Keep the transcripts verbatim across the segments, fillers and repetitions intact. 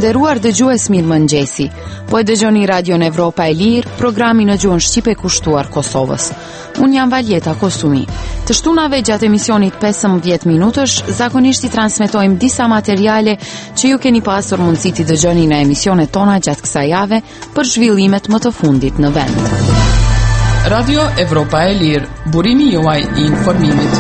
nderuar dëgjues, mirëmëngjesi. Po e dëgjoni Radion Evropa e Lirë, programin në gjuhën shqipe kushtuar Kosovës. Unë jam Valjeta Kosumi. Të shtunave gjatë emisionit pesëmbëdhjetë minutësh, zakonisht i transmetojmë disa materiale që ju keni pasur mundësi t'i dëgjoni në emisionet tona gjatë kësaj jave për zhvillimet më të fundit në vend. Radio Evropa e Lirë, burimi juaj i informimit.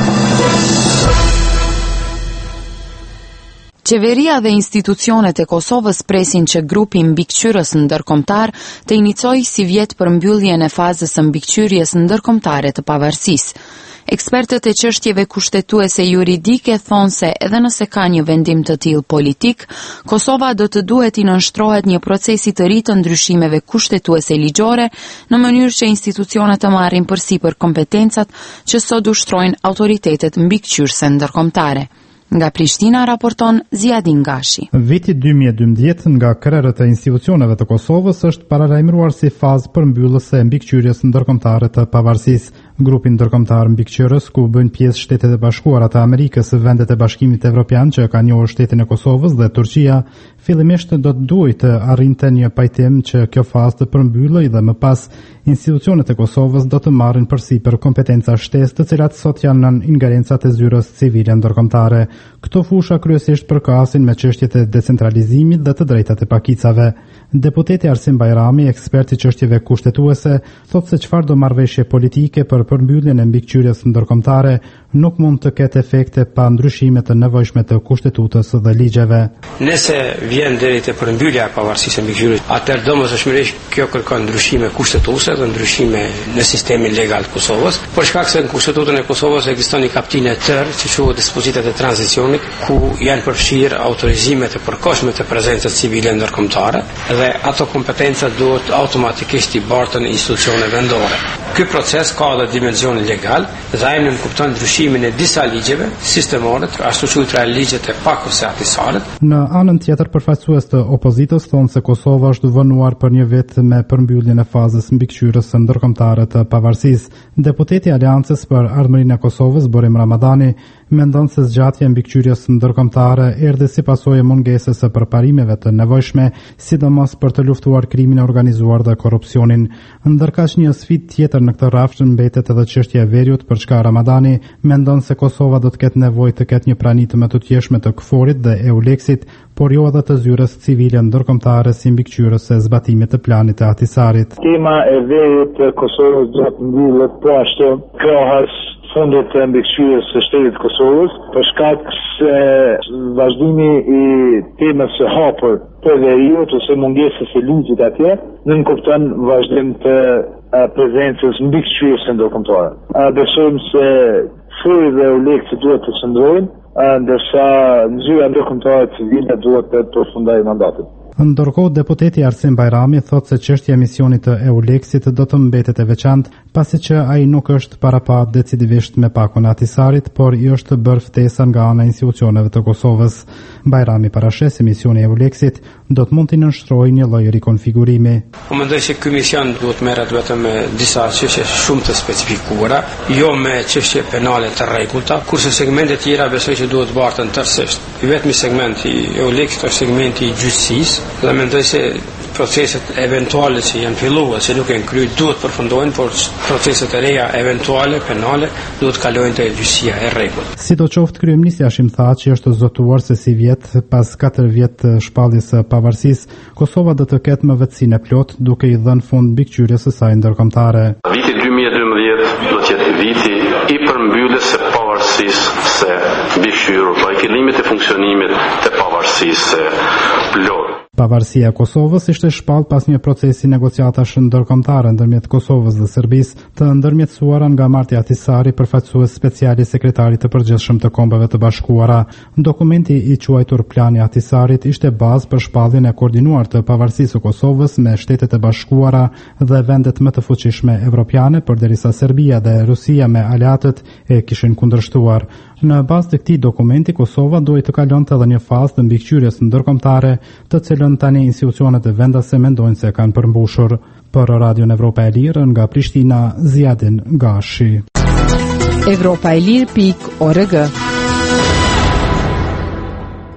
Qeveria dhe institucionet e Kosovës presin që grupi mbikëqyrës ndërkombëtar të inicojë si vjet për mbylljen e fazës së mbikëqyrjes ndërkombëtare të pavarësisë. Ekspertët e çështjeve kushtetuese juridike thonë se edhe nëse ka një vendim të tillë politik, Kosova do të duhet i nënshtrohet një procesi të ri të ndryshimeve kushtetuese ligjore në mënyrë që institucionet të marrin përsipër kompetencat që sot ushtrojnë autoritetet mbikëqyrëse ndërkombëtare. Nga Prishtina raporton Ziadin Gashi. Viti dy mijë e dymbëdhjetë nga krerët e institucioneve të Kosovës është paralajmëruar si fazë përmbyllëse e mbikëqyrjes ndërkombëtare të pavarësisë. Grupi ndërkombëtar mbikëqyrës, ku bëjnë pjesë Shtetet e Bashkuara të Amerikës, vendet e Bashkimit Evropian që ka njohur shtetin e Kosovës dhe Turqia, fillimisht do të duhet të arrinte një pajtim që kjo fazë të përmbyllej dhe më pas institucionet e Kosovës do të marrin përsipër kompetenca shtesë të cilat sot janë nën ingerencat e zyrës civile ndërkombëtare. Këto fusha kryesisht përkasin me çështjet e decentralizimit dhe të drejtat e pakicave. Deputeti Arsim Bajrami, ekspert i çështjeve kushtetuese, thotë se çfarëdo marrëveshje politike për përmbylljen e mbikëqyrjes ndërkombëtare nuk mund të ketë efekte pa ndryshime të nevojshme të kushtetutës dhe ligjeve. Nëse vjen deri te përmbyllja e pavarësisë së mbikëqyrjes, atëherë domosdoshmërisht kjo kërkon ndryshime kushtetuese dhe ndryshime në sistemin legal të Kosovës, për shkak se në kushtetutën e Kosovës ekziston një kapitull i tërë që quhet dispozitat e tranzicionit, ku janë përfshirë autorizimet e përkohshme të prezencës civile ndërkombëtare dhe ato kompetenca duhet automatikisht i bartën institucione vendore. Ky proces ka edhe dimension legal dhe ai nuk kupton ndryshimin e disa ligjeve sistemore, ashtu quajtura ligjet e pakos së atisarit. Në anën tjetër, përfaqësues të opozitës thonë se Kosova është vënuar për një vit me përmbylljen e fazës mbikëqyrës së ndërkombëtare të pavarësisë. Deputeti i Aleancës për Ardhmërinë e Kosovës, Borim Ramadani, mendon se zgjatja e mbikëqyrjes ndërkombëtare erdhi si pasojë e mungesës së përparimeve të nevojshme, sidomos për të luftuar krimin e organizuar dhe korrupsionin. Ndërkaq një sfidë tjetër në këtë rrafsh mbetet edhe çështja e veriut, për çka Ramadani mendon se Kosova do të ketë nevojë të ketë një prani të mëtutjeshme të K F O R-it dhe EULEX-it, por jo edhe të zyrës civile ndërkombëtare si mbikëqyrës së zbatimit të planit të Ahtisarit. Tema e veriut të Kosovës do të mbyllet po ashtu krahas fundit të mbikëqyrjes së shtetit të Kosovës, për shkak se vazhdimi i temës së hapur të veriut ose mungesës së ligjit atje nënkupton vazhdim të prezencës mbikëqyrjese ndërkombëtare. Besojmë se K F O R-i dhe EULEX-i duhet të qëndrojnë, ndërsa zyra ndërkombëtare civile duhet të përfundojë mandatin. Ndërkohë, deputeti Arsim Bajrami thotë se çështja e misionit të EULEX-it do të mbetet e veçantë, pasi që ai nuk është parapat decidivisht me pakon e Ahtisarit, por i është bërë ftesa nga ana e institucioneve të Kosovës. Bajrami parashes se misioni i EULEX-it do të mund të nënshtrojë një lloj rikonfigurimi. Unë mendoj se ky mision duhet merret vetëm me disa çështje shumë të specifikuara, jo me çështje penale të rregullta, kurse segmente tjera besoj që duhet bartën tërësisht. I vetmi segmenti i EULEX-it është segmenti i gjyqësisë, dhe mendoj se proceset eventuale që janë filluar, që nuk janë kryer, duhet përfundohen, por proceset e reja eventuale penale duhet kalojnë te gjyqësia e rregullt. Sidoqoftë, kryeministri Hashim Thaçi është zotuar se si vjet pas katër vjet shpalljes së pavarësisë, Kosova do të ketë më vetësinë plot, duke i dhënë fund mbikëqyrjes së saj ndërkombëtare. Viti dy mijë e dymbëdhjetë do të jetë viti i përmbylljes së pavarësisë së mbikëqyrur, pa ekilimit të funksionimit të pavarësisë së plot. Pavarësia e Kosovës ishte shpallë pas një procesi negociatash ndërkombëtare ndërmjet Kosovës dhe Serbisë, të ndërmjetësuara nga Marti Ahtisari, përfaqësues special i sekretarit të përgjithshëm të Kombeve të Bashkuara. Dokumenti i quajtur Plani i Ahtisarit ishte bazë për shpalljen e koordinuar të pavarësisë së Kosovës me Shtetet e Bashkuara dhe vendet më të fuqishme evropiane, përderisa Serbia dhe Rusia me aleatët e kishin kundërshtuar. Në bazë të këtij dokumenti, Kosova duhet të kalonte edhe një fazë të mbikëqyrjes ndërkombëtare, të cilën tani institucionet e vendase mendojnë se kanë përmbushur. Për Radion Evropa e Lirë, nga Prishtina, Ziadin Gashi. Evropa e Lirë pikë org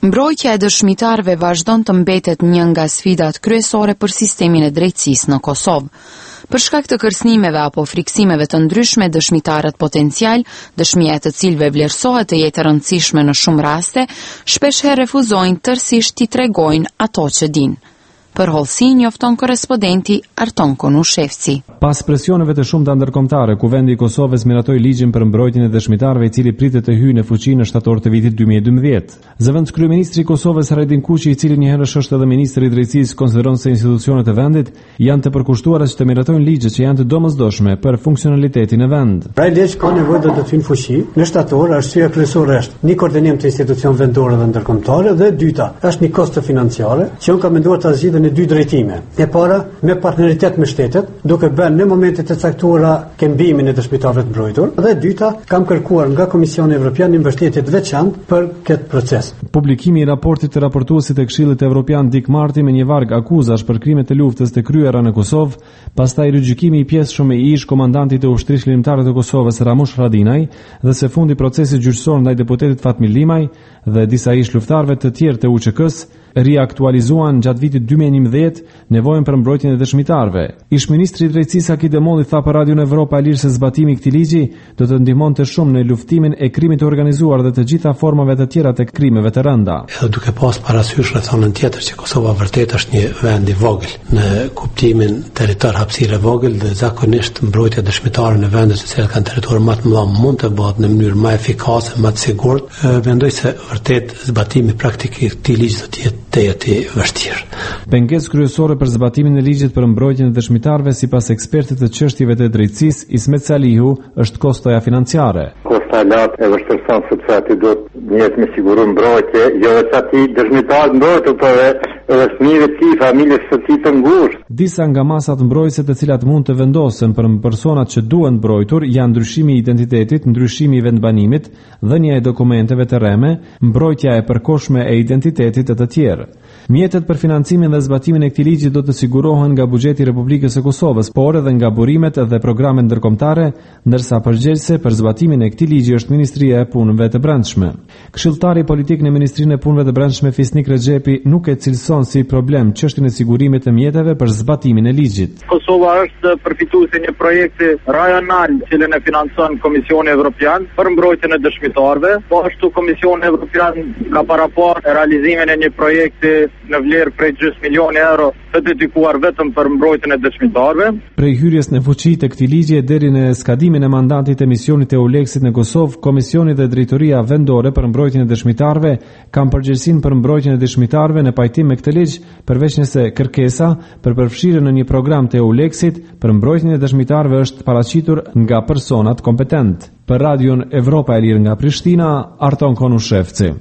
Mbrojtja e dëshmitarëve vazhdon të mbetet një nga sfidat kryesore për sistemin e drejtësisë në Kosovë. Për shkak të kërcënimeve apo friksimeve të ndryshme, dëshmitarët potencial, dëshmia e të cilëve vlerësohet të jetë e rëndësishme në shumë raste, shpeshherë refuzojnë tërësisht t'i tregojnë ato që dinë. Për hollësi njofton korrespondenti Arton Konushevci. Pas presioneve të shumta ndërkombëtare, Kuvendi i Kosovës miratoi ligjin për mbrojtjen e dëshmitarëve, i cili pritet të hyjë në fuqi në shtator të vitit dy mijë e dymbëdhjetë. Zëvendëskryeministri i Kosovës Radin Kuqi, i cili njëherësh është edhe ministri i drejtësisë, konsideron se institucionet e vendit janë të përkushtuara që të miratojnë ligje që janë të domosdoshme për funksionalitetin e vend. Pra ligj ka nevojë të të hyjë në fuqi në shtator, arsyeja kryesore është një koordinim të institucioneve vendore dhe ndërkombëtare, dhe e dyta është një kosto financiare që unë kam menduar ta zgjidhë në dy drejtime. E para, me partneritet me shtetet, duke bërë në momentet e caktuara kembimin e dëshmitarëve të mbrojtur, dhe e dyta, kam kërkuar nga Komisioni Evropian një mbështetje të veçantë për këtë proces. Publikimi i raportit të raportuesit të Këshillit Evropian Dick Marty me një varg akuzash për krimet e luftës të kryera në Kosovë, pastaj rigjykimi i pjesëshëm i ish komandantit të ushtrisë lirimtare të Kosovës Ramush Haradinaj, dhe së fundi procesi gjyqësor ndaj deputetit Fatmir Limaj dhe disa ish luftarëve të tjerë të U Q K-s, riaktualizuan gjatë vitit dy mijë e njëmbëdhjetë nevojën për mbrojtjen e dëshmitarëve. Ish ministri i drejtësisë Aki Demolli tha për Radion Evropa e Lirë se zbatimi i këtij ligji do të ndihmonte shumë në luftimin e krimit të organizuar dhe të gjitha formave të tjera të krimeve të rënda. Edhe duke pas parasysh rrethonën tjetër që Kosova vërtet është një vend i vogël në kuptimin territor hapësirë vogël, dhe zakonisht mbrojtja e dëshmitarëve në vendet të cilat kanë territor më të mëdha mund të bëhet në mënyrë më efikase, më të sigurt. Mendoj se vërtet zbatimi praktik i këtij ligji do të jetë të jetë i vështirë. Pengesë kryesore për zbatimin e ligjit për mbrojtjen e dëshmitarëve sipas ekspertit të çështjeve të drejtësisë Ismet Salihu është kostoja financiare. Kosta e lartë e vështirëson sepse aty do të jetë me siguri mbrojtje, jo vetëm aty dëshmitar mbrojtur, por edhe fëmijëve të tij, familjes së tij të ngushtë. Disa nga masat mbrojtëse të cilat mund të vendosen për personat që duhen mbrojtur janë ndryshimi i identitetit, ndryshimi i vendbanimit, dhënia e dokumenteve të rreme, mbrojtja e përkohshme e identitetit e të tjerë. Mjetet për financimin dhe zbatimin e këtij ligji do të sigurohen nga buxheti i Republikës së Kosovës, por edhe nga burimet dhe programet ndërkombëtare, ndërsa përgjegjëse për zbatimin e këtij ligji është Ministria e Punëve të Brendshme. Këshilltari politik në Ministrinë e Punëve të Brendshme Fisnik Rexhepi nuk e cilëson si problem çështjen e sigurimit të mjeteve për zbatimin e ligjit. Kosova është përfituese një projekti rajonal, cilën e financon Komisioni Evropian për mbrojtjen e dëshmitarëve, po ashtu Komisioni Evropian ka paraqur realizimin e një projekti në vlerë prej gjys milioni euro të dedikuar vetëm për mbrojtjen e dëshmitarëve. Prej hyrjes në fuqi të këtij ligji deri në skadimin e mandatit të misionit e Euleksit në Kosovë, Komisioni dhe Drejtoria Vendore për mbrojtjen e dëshmitarëve kanë përgjegjësinë për mbrojtjen e dëshmitarëve në pajtim me këtë ligj, përveç nëse kërkesa për përfshirjen në një program të Euleksit për mbrojtjen e dëshmitarëve është paraqitur nga personat kompetent. Për Radion Evropa e Lirë nga Prishtina, Arton Konushevci.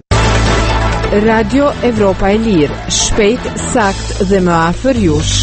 Radio Evropa e Lirë, shpejt, sakt dhe më afër jush.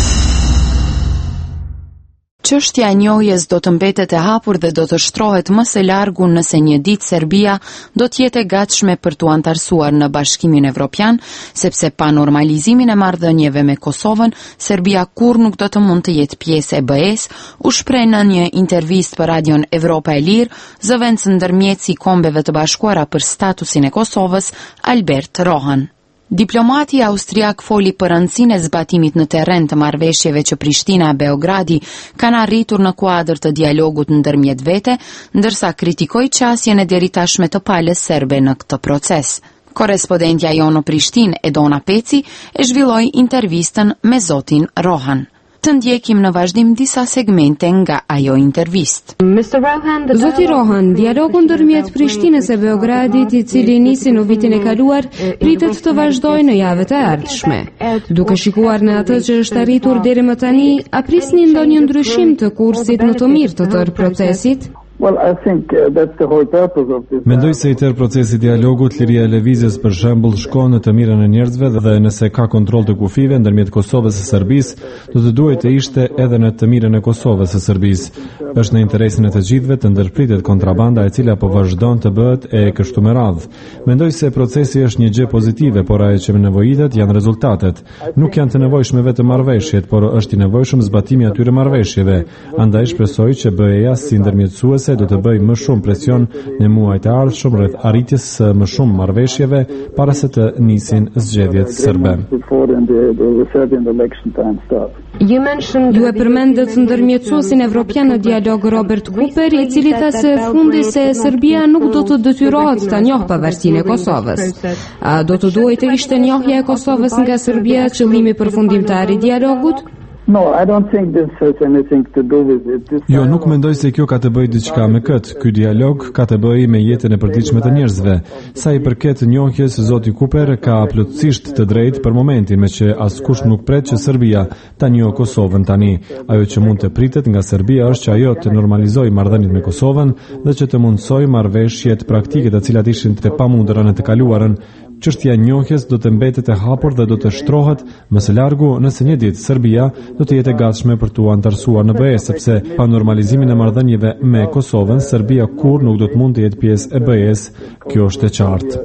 Çështja e njohjes do të mbetet e hapur dhe do të shtrohet më së largu nëse një ditë Serbia do të jetë e gatshme për t'u antarësuar në Bashkimin Evropian, sepse pa normalizimin e marrëdhënieve me Kosovën, Serbia kurrë nuk do të mund të jetë pjesë e B E-s, u shpreh në një intervistë për Radion Evropa e Lirë, zëvendës ndërmjetësi i Kombeve të Bashkuara për statusin e Kosovës, Albert Rohan. Diplomati austriak foli për rëndësinë e zbatimit në terren të marrëveshjeve që Prishtina e Beogradi kanë arritur në kuadër të dialogut ndërmjet vete, ndërsa kritikoi qasjen e deritashme të palës serbe në këtë proces. Korrespondentja jonë në Prishtinë, Edona Peci, e zhvilloi intervistën me zotin Rohan. Të ndjekim në vazhdim disa segmente nga ajo intervistë. Zoti Rohan, dialogu ndërmjet Prishtinës e Beogradit, i cili nisi në vitin e kaluar, pritet të vazhdojë në javët e ardhshme. Duke shikuar në atë që është arritur deri më tani, a prisni ndonjë ndryshim të kursit në të mirë të tërë procesit? Well, I think uh, that's the whole purpose of this. Mendoj se i tërë procesi i dialogut, liria e lëvizjes për shembull, shkon në të mirën e njerëzve dhe nëse ka kontroll të kufive ndërmjet Kosovës së Serbisë, do të duhet të ishte edhe në të mirën e Kosovës së Serbisë. Është në interesin e të gjithëve të ndërpritet kontrabanda e cila po vazhdon të bëhet e kështu me radhë. Mendoj se procesi është një gjë pozitive, por ajo që më nevojitet janë rezultatet. Nuk janë të nevojshme vetëm marrëveshjet, por është i nevojshëm zbatimi i atyre marrëveshjeve. Andaj shpresoj që B E-ja si ndërmjetësues se do të bëjë më shumë presion në muajt e ardhshëm rreth arritjes së më shumë marrëveshjeve para se të nisin zgjedhjet serbe. Ju e përmendët ndërmjetësuesin evropian në dialog Robert Cooper, i cili tha se fundi se Serbia nuk do të detyrohet ta njohë pavarësinë e Kosovës. A do të duhej të ishte njohja e Kosovës nga Serbia qëllimi përfundimtar i dialogut? No, I don't think this has anything to do with it. This Jo, nuk mendoj se kjo ka të bëjë diçka me këtë. Ky dialog ka të bëjë me jetën e përditshme të njerëzve. Sa i përket njohjes, zoti Cooper ka plotësisht të drejtë për momentin, me që askush nuk pret që Serbia ta njohë Kosovën tani. Ajo që mund të pritet nga Serbia është që ajo të normalizojë marrëdhëniet me Kosovën dhe që të mundsojë marrëveshjet praktike të cilat ishin të pamundura në të kaluarën. Çështja e njohjes do të mbetet e hapur dhe do të shtrohet më së largu nëse një ditë Serbia do të jetë e gatshme për t'u antarësuar në B E S, sepse pa normalizimin e marrëdhënieve me Kosovën, Serbia kurrë nuk do të mund të jetë pjesë e B E S. Kjo është e qartë.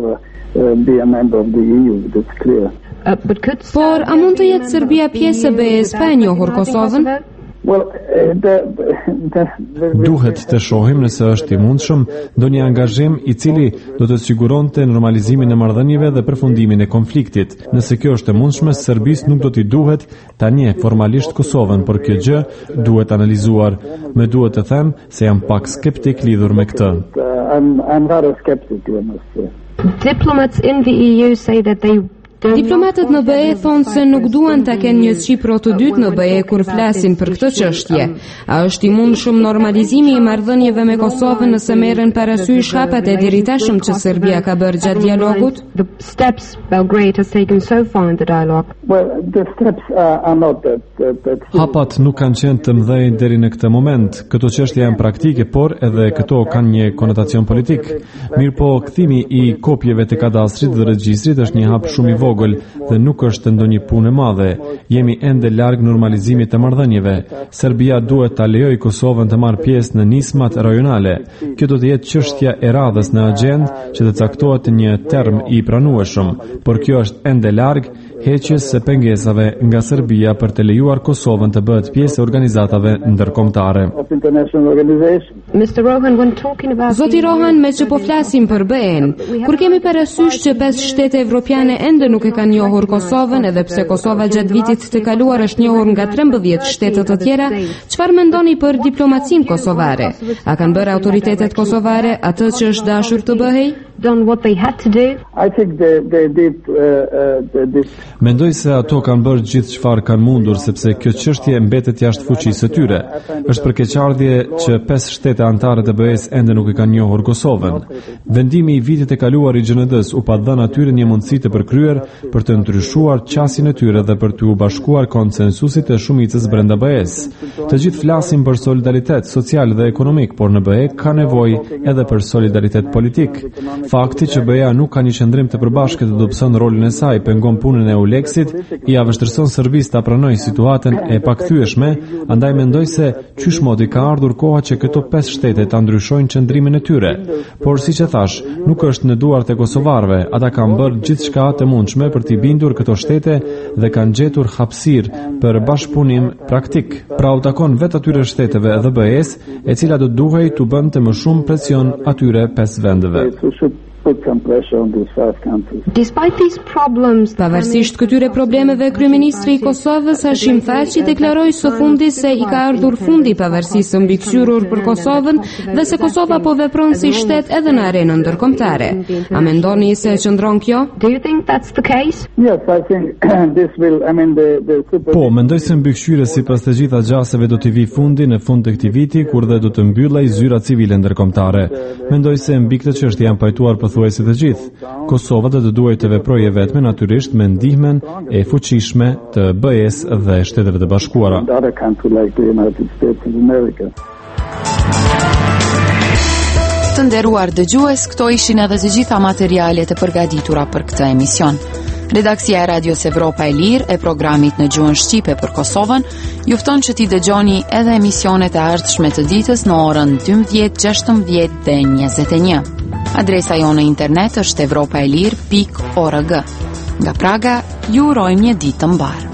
Por a mund të jetë Serbia pjesë e B E S pa e njohur Kosovën? Well, the, the, the, Duhet të shohim nëse është i mundshëm ndonjë angazhim i cili do të siguronte normalizimin e marrëdhënieve dhe përfundimin e konfliktit. Nëse kjo është e mundshme, Serbisë nuk do t'i duhet ta njeh formalisht Kosovën, por kjo gjë duhet analizuar. Më duhet të them se jam pak skeptik lidhur me këtë. I'm, I'm rather skeptic, I must say. Diplomats in the E U say that they Diplomatët në B E thonë se nuk duan ta kenë një Shqipëro të dytë në B E kur flasin për këtë çështje. A është i mundshëm normalizimi i marrëdhënieve me Kosovën nëse merren parasysh hapat e diritashëm që Serbia ka bërë gjatë dialogut? The steps Belgrade has taken so far in the dialogue. Well, the steps are, are not that, that, that... Hapat nuk kanë qenë të mëdhenj deri në këtë moment. Këto çështje janë praktike, por edhe këto kanë një konotacion politik. Mirpo kthimi i kopjeve të kadastrit dhe regjistrit është një hap shumë i vogël dhe nuk është ndonjë punë e madhe. Jemi ende larg normalizimit të marrëdhënieve. Serbia duhet ta lejojë Kosovën të marrë pjesë në nismat rajonale. Kjo do të jetë çështja e radhës në agjendë që të caktohet një term i pranueshëm, por kjo është ende larg heqjes së pengesave nga Serbia për të lejuar Kosovën të bëhet pjesë e organizatave ndërkombëtare. Zoti Rohan, me që po flasim për B E N, kur kemi parasysh që pesë shtete evropiane ende nuk e kanë njohur Kosovën, edhe pse Kosova gjatë vitit të kaluar është njohur nga trembëdhjetë shtete të tjera, çfarë mendoni për diplomacinë kosovare? A kanë bërë autoritetet kosovare atë që është dashur të bëhej? Done what they had to do. I think they, they did uh, uh, this. Mendoj se ato kanë bërë gjithë çfarë kanë mundur, sepse kjo çështje mbetet jashtë fuqisë së tyre. Është për keqardhje që pesë shtete anëtare të B E S ende nuk e kanë njohur Kosovën. Vendimi i vitit e kaluar i G N D-s u pa dhënë atyre një mundësi të përkryer për të ndryshuar qasjen e tyre dhe për të u bashkuar konsensusit e shumicës brenda B E S. Të gjithë flasin për solidaritet social dhe ekonomik, por në B E ka nevojë edhe për solidaritet politik. Fakti që B E A nuk ka një qëndrim të përbashkët dhe dobëson rolin e saj, pengon punën e Uleksit, i avështërson Serbisë ta pranojë situatën e pakthyeshme, andaj mendoj se qysh modi ka ardhur koha që këto pesë shtete ta ndryshojnë qëndrimin e tyre. Por siç e thash, nuk është në duart e kosovarëve, ata kanë bërë gjithçka të mundshme për t'i bindur këto shtete dhe kanë gjetur hapësirë për bashkëpunim praktik. Pra u takon vetë atyre shteteve dhe B E S, e cila do duhej t'u bënte më shumë presion atyre pesë vendeve. Put some pressure on these five countries. Despite these problems, pavarësisht këtyre problemeve, kryeministri i Kosovës Hashim Thaçi deklaroi së fundi se i ka ardhur fundi pavarësisë së mbikëqyrur për Kosovën dhe se Kosova po vepron si shtet edhe në arenën ndërkombëtare. A mendoni se qëndron kjo? Do you think that's the case? Yes, I think this will, I mean the the super... Po, mendoj se mbikëqyrja sipas të gjitha gjaseve do të vi fundi në fund të këtij viti, kur dhe do të mbyllej zyra civile ndërkombëtare. Mendoj se mbi këtë çështje janë pajtuar thuajse të gjithë. Kosova do të duhet të veprojë vetëm natyrisht me ndihmën e fuqishme të B E S dhe Shteteve të Bashkuara. Të nderuar dëgjues, këto ishin edhe të gjitha materialet e përgatitura për këtë emision. Redaksia e Radios Evropa e Lirë e programit në gjuhën shqipe për Kosovën ju fton që t'i dëgjoni edhe emisionet e ardhshme të ditës në orën dymbëdhjetë, gjashtëmbëdhjetë dhe njëzet e një. Adresa jonë internet është evropaelir pikë org. Nga Praga, ju urojmë një ditë të mbarë.